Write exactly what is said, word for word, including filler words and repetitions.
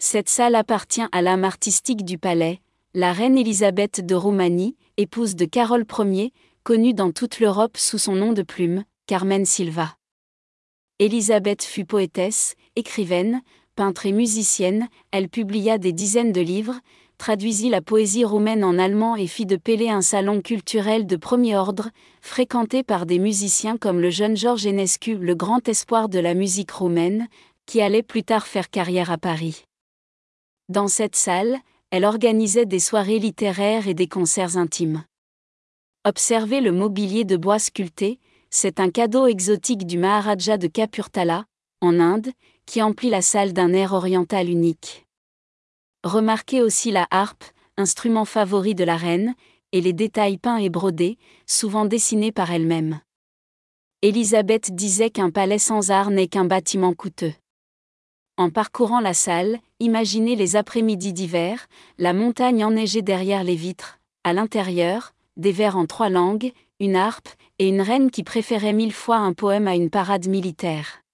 Cette salle appartient à l'âme artistique du palais, la reine Élisabeth de Roumanie, épouse de Carole Ier, connue dans toute l'Europe sous son nom de plume, Carmen Sylva. Élisabeth fut poétesse, écrivaine, peintre et musicienne, elle publia des dizaines de livres, traduisit la poésie roumaine en allemand et fit de Pélé un salon culturel de premier ordre, fréquenté par des musiciens comme le jeune George Enescu, le grand espoir de la musique roumaine, qui allait plus tard faire carrière à Paris. Dans cette salle, elle organisait des soirées littéraires et des concerts intimes. Observez le mobilier de bois sculpté, c'est un cadeau exotique du Maharaja de Kapurthala, en Inde, qui emplit la salle d'un air oriental unique. Remarquez aussi la harpe, instrument favori de la reine, et les détails peints et brodés, souvent dessinés par elle-même. Élisabeth disait qu'un palais sans art n'est qu'un bâtiment coûteux. En parcourant la salle, imaginez les après-midi d'hiver, la montagne enneigée derrière les vitres, à l'intérieur, des vers en trois langues, une harpe, et une reine qui préférait mille fois un poème à une parade militaire.